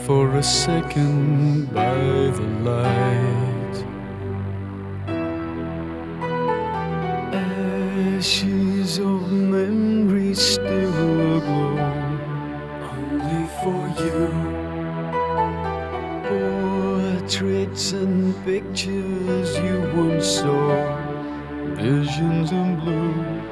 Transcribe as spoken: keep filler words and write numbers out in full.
for a second by the light. Ashes of memories still aglow, only for you. Portraits and pictures you once saw, visions in blue.